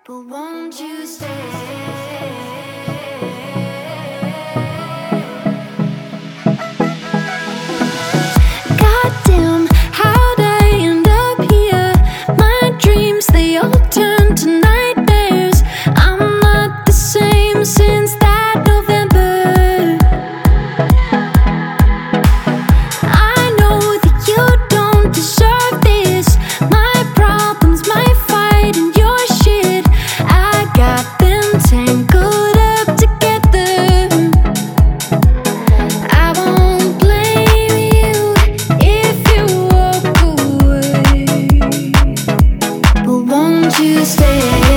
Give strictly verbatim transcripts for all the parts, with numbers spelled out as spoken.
But won't you stay? Goddamn, how'd I end up here? My dreams, they all turn to nightmares. I'm not the same since that November. I know that you don't deserve this. My problems, my fight, and your shit, I got them tangled up together. I won't blame you if you walk away, but won't you stay?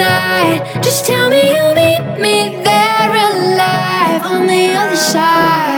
Just tell me you'll meet me there alive on the other side.